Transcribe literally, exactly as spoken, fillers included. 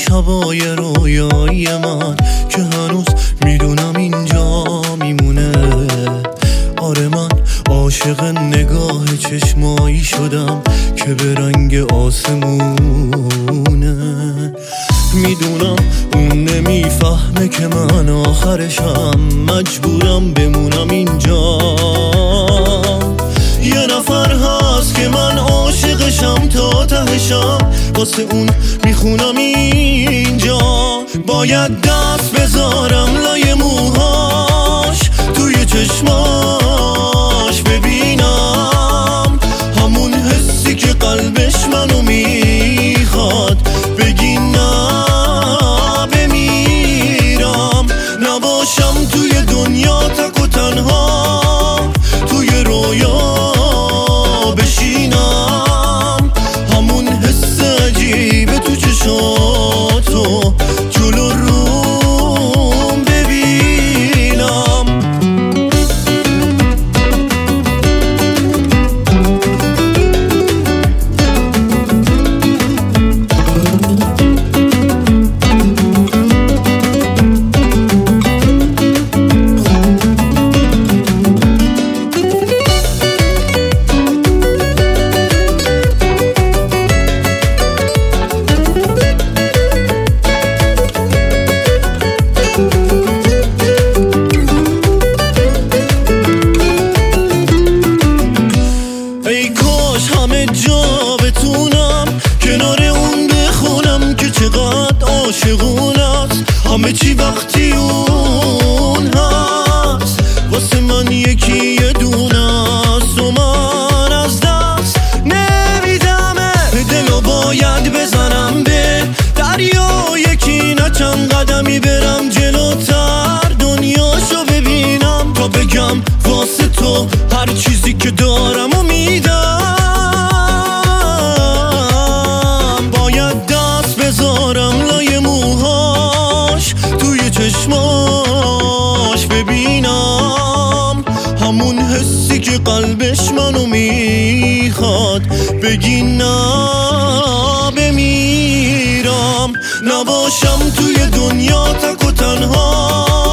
شبای رویایی من که هنوز میدونم اینجا میمونه. آره من عاشق نگاه چشمایی شدم که به رنگ آسمونه. میدونم اون نمیفهمه که من آخرشم مجبورم بمونم اینجا. یه نفر هست که من عاشقشم تا تهشم، واسه اون میخونم اینجا. باید دست بذارم لای موهاش، توی چشماش ببینم همون حسی که قلبش منو میخواد. بگی نه بمیرم، نباشم توی دنیا تک و تنها، توی رویا بشینم همون حس عجیبه تو چشاتو جلو روم ببینم. همه جا بتونم کنار اون بخونم که چقدر عاشقون است. همه چی وقتی اون هست واسه من یکی یه دونه است و من از دست نمیدمه. دلو باید بزنم به دریا، یکی نه چند قدمی برم جلوتر دنیاشو ببینم تا بگم واسه تو هر چیزی که دارم و میدم. بذارم لای موهاش، توی چشماش ببینم همون حسی که قلبش منو میخواد. بگی نه بمیرم، نباشم توی دنیا تک و تنها،